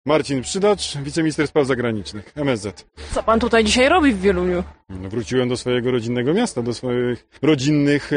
Marcin Przydacz, wiceminister spraw zagranicznych, MSZ. Co pan tutaj dzisiaj robi w Wieluniu? Wróciłem do swojego rodzinnego miasta, do swoich rodzinnych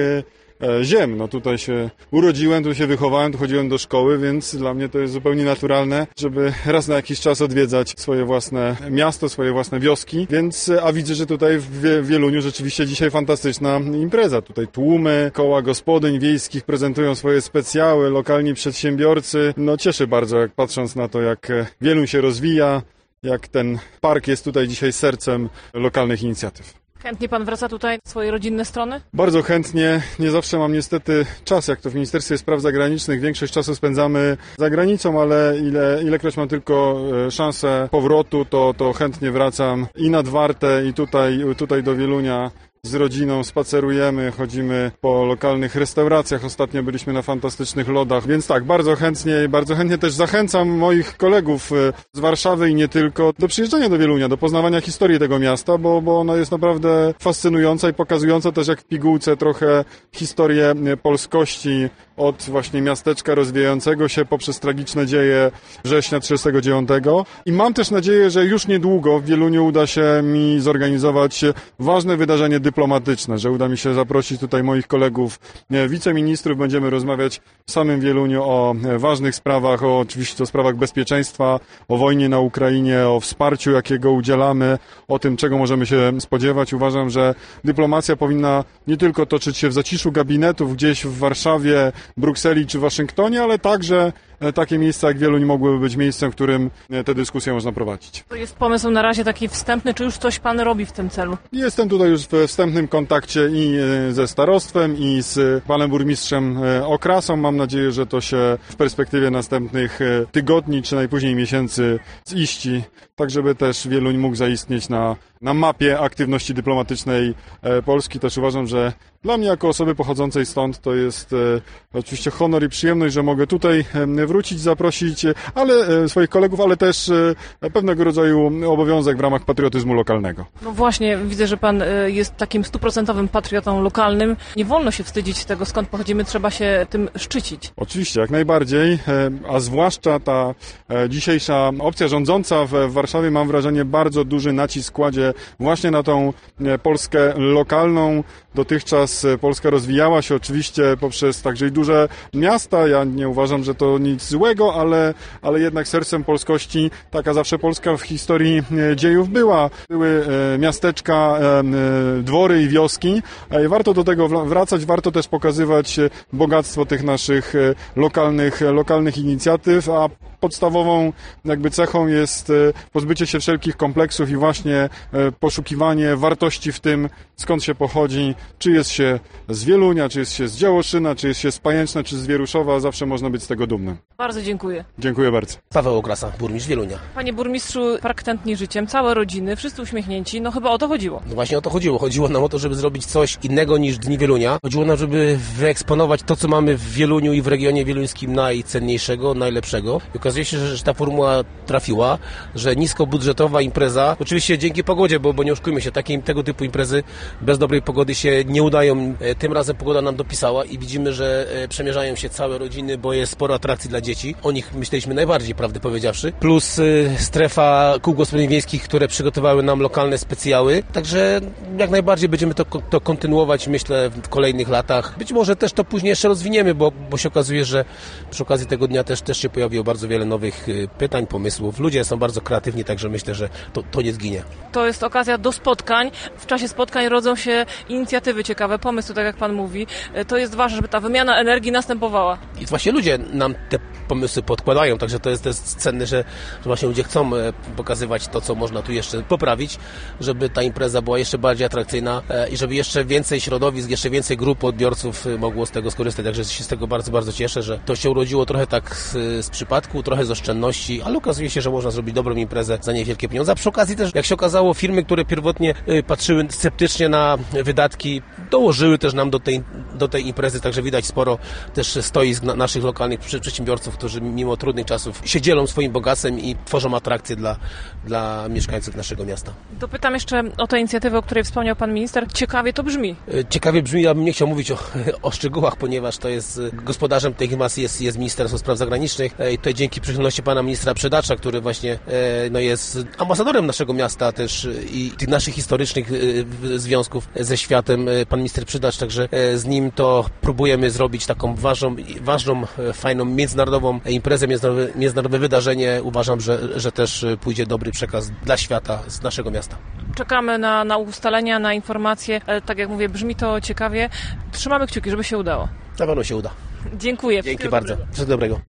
ziem. No tutaj się urodziłem, tu się wychowałem, tu chodziłem do szkoły, więc dla mnie to jest zupełnie naturalne, żeby raz na jakiś czas odwiedzać swoje własne miasto, swoje własne wioski. Więc, a widzę, że tutaj w Wieluniu rzeczywiście dzisiaj fantastyczna impreza. Tutaj tłumy, koła gospodyń wiejskich prezentują swoje specjały, lokalni przedsiębiorcy. No cieszy bardzo, jak patrząc na to, jak Wieluń się rozwija, jak ten park jest tutaj dzisiaj sercem lokalnych inicjatyw. Chętnie pan wraca tutaj w swoje rodzinne strony? Bardzo chętnie. Nie zawsze mam niestety czas, jak to w Ministerstwie Spraw Zagranicznych. Większość czasu spędzamy za granicą, ale ilekroć mam tylko szansę powrotu, to chętnie wracam i nad Wartę, i tutaj do Wielunia. Z rodziną spacerujemy, chodzimy po lokalnych restauracjach. Ostatnio byliśmy na fantastycznych lodach, więc tak, bardzo chętnie też zachęcam moich kolegów z Warszawy i nie tylko do przyjeżdżania do Wielunia, do poznawania historii tego miasta, bo ona jest naprawdę fascynująca i pokazująca też jak w pigułce trochę historię polskości od właśnie miasteczka rozwijającego się poprzez tragiczne dzieje września 1939. I mam też nadzieję, że już niedługo w Wieluniu uda się mi zorganizować ważne wydarzenie dyplomatyczne, że uda mi się zaprosić tutaj moich kolegów wiceministrów. Będziemy rozmawiać w samym Wieluniu o ważnych sprawach, oczywiście o sprawach bezpieczeństwa, o wojnie na Ukrainie, o wsparciu, jakiego udzielamy, o tym, czego możemy się spodziewać. Uważam, że dyplomacja powinna nie tylko toczyć się w zaciszu gabinetów gdzieś w Warszawie, Brukseli czy Waszyngtonie, ale także takie miejsca jak Wieluń mogłyby być miejscem, w którym tę dyskusję można prowadzić. To jest pomysł na razie taki wstępny, czy już coś pan robi w tym celu? Jestem tutaj już w wstępnym kontakcie i ze starostwem, i z panem burmistrzem Okrasą. Mam nadzieję, że to się w perspektywie następnych tygodni, czy najpóźniej miesięcy ziści, tak żeby też Wieluń mógł zaistnieć na mapie aktywności dyplomatycznej Polski. Też uważam, że dla mnie jako osoby pochodzącej stąd to jest oczywiście honor i przyjemność, że mogę tutaj wrócić, zaprosić swoich kolegów, ale też pewnego rodzaju obowiązek w ramach patriotyzmu lokalnego. No właśnie, widzę, że pan jest takim 100% patriotą lokalnym. Nie wolno się wstydzić tego, skąd pochodzimy, trzeba się tym szczycić. Oczywiście, jak najbardziej, a zwłaszcza ta dzisiejsza opcja rządząca w Warszawie, mam wrażenie, bardzo duży nacisk kładzie właśnie na tą Polskę lokalną. Dotychczas Polska rozwijała się oczywiście poprzez także i duże miasta. Ja nie uważam, że to nic złego, ale jednak sercem polskości taka zawsze Polska w historii dziejów była. Były miasteczka, dwory i wioski. Warto do tego wracać, warto też pokazywać bogactwo tych naszych lokalnych inicjatyw, a podstawową jakby cechą jest pozbycie się wszelkich kompleksów i właśnie poszukiwanie wartości w tym, skąd się pochodzi, czy jest się z Wielunia, czy jest się z Działoszyna, czy jest się z Pajęczna, czy z Wieruszowa, zawsze można być z tego dumnym. Bardzo dziękuję. Dziękuję bardzo. Paweł Okrasa, burmistrz Wielunia. Panie burmistrzu, park tętni życiem, całe rodziny, wszyscy uśmiechnięci, no chyba o to chodziło. No właśnie o to chodziło. Chodziło nam o to, żeby zrobić coś innego niż Dni Wielunia. Chodziło nam, żeby wyeksponować to, co mamy w Wieluniu i w regionie wieluńskim najcenniejszego, najlepszego. I okazuje się, że ta formuła trafiła, że niskobudżetowa impreza, oczywiście dzięki pogodzie, bo nie oszukujmy się, tego typu imprezy bez dobrej pogody się nie udają. Tym razem pogoda nam dopisała i widzimy, że przemierzają się całe rodziny, bo jest sporo atrakcji dla dzieci. O nich myśleliśmy najbardziej, prawdę powiedziawszy. Plus strefa kół gospodyń wiejskich, które przygotowały nam lokalne specjały. Także jak najbardziej będziemy to kontynuować, myślę, w kolejnych latach. Być może też to później jeszcze rozwiniemy, bo się okazuje, że przy okazji tego dnia też się pojawiło bardzo wiele nowych pytań, pomysłów. Ludzie są bardzo kreatywni, także myślę, że to nie zginie. To jest okazja do spotkań. W czasie spotkań rodzą się inicjatywy ciekawe, pomysły, tak jak pan mówi. To jest ważne, żeby ta wymiana energii następowała. I właśnie ludzie nam te pomysły podkładają, także to jest cenne, że właśnie ludzie chcą pokazywać to, co można tu jeszcze poprawić, żeby ta impreza była jeszcze bardziej atrakcyjna i żeby jeszcze więcej środowisk, jeszcze więcej grup odbiorców mogło z tego skorzystać. Także się z tego bardzo, bardzo cieszę, że to się urodziło trochę tak z przypadku, trochę z oszczędności, ale okazuje się, że można zrobić dobrą imprezę za niewielkie pieniądze. A przy okazji też, jak się okazało, firmy, które pierwotnie patrzyły sceptycznie na wydatki, dołożyły też nam do tej imprezy, także widać sporo też stoisk naszych lokalnych przedsiębiorców, mieszkańców, którzy mimo trudnych czasów się dzielą swoim bogactwem i tworzą atrakcje dla mieszkańców naszego miasta. Dopytam jeszcze o tę inicjatywę, o której wspomniał pan minister. Ciekawie to brzmi. Ciekawie brzmi, ja bym nie chciał mówić o szczegółach, ponieważ to jest gospodarzem tej masy jest Ministerstwo Spraw Zagranicznych i tutaj dzięki przychylności pana ministra Przedacza, który właśnie jest ambasadorem naszego miasta też i tych naszych historycznych związków ze światem, pan minister Przydacz, także z nim to próbujemy zrobić taką ważną, fajną międzynarodową imprezę, międzynarodowe wydarzenie. Uważam, że też pójdzie dobry przekaz dla świata z naszego miasta. Czekamy na ustalenia, na informacje. Tak jak mówię, brzmi to ciekawie. Trzymamy kciuki, żeby się udało. Na pewno się uda. Dziękuję. Dzięki bardzo. Wszystkiego dobrego.